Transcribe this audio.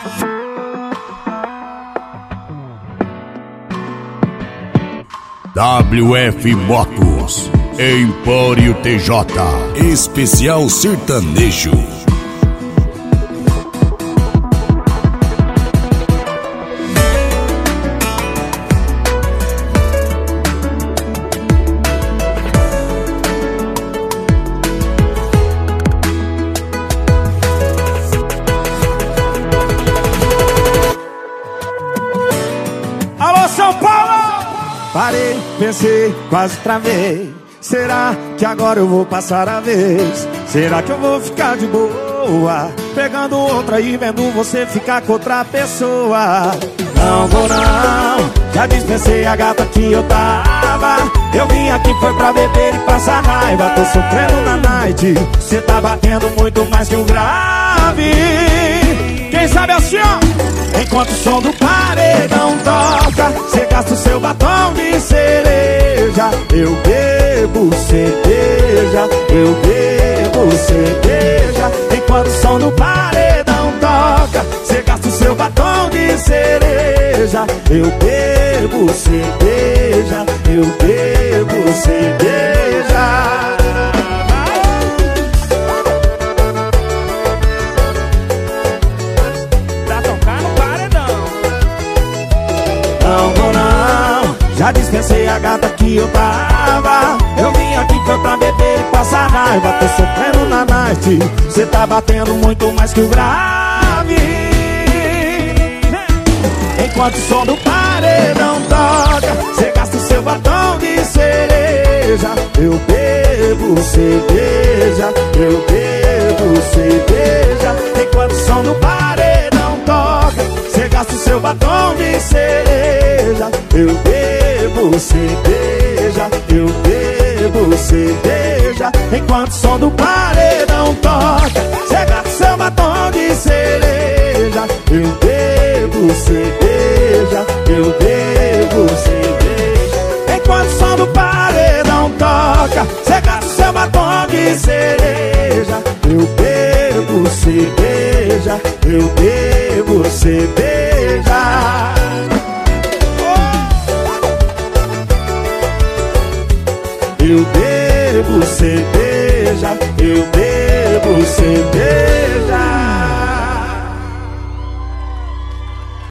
WF Motos, Empório TJ, especial sertanejo. Alô, São Paulo! Parei, pensei, quase travei. Será que agora eu vou passar a vez? Será que eu vou ficar de boa, pegando outra e vendo você ficar com outra pessoa? Não vou não, já dispensei a gata que eu tava. Eu vim aqui foi pra beber e passar raiva. Tô sofrendo na night, cê tá batendo muito mais que um grave. Quem sabe assim, ó? Enquanto o som do paredão toca, cê gasta o seu batom de cereja. Eu bebo cerveja, eu bebo cerveja. Enquanto o som do paredão toca, cê gasta o seu batom de cereja. Eu bebo cerveja, eu bebo cerveja. Já dispensei a gata que eu tava. Eu vim aqui foi pra beber e passar raiva. Tô sofrendo na night, cê tá batendo muito mais que o grave. Enquanto o som do paredão toca, cê gasta o seu batom de cereja. Eu bebo cerveja, eu bebo cerveja. Enquanto o som do paredão toca, cê gasta o seu batom de cereja. Eu bebo cerveja, eu bebo cerveja. Enquanto o som do paredão toca, cê gasta o seu batom de cereja. Eu bebo cerveja, eu bebo cerveja. Enquanto o som do paredão toca, cê gasta o seu batom de cereja. Eu bebo cerveja, eu bebo cerveja. Eu bebo cerveja, eu bebo cerveja.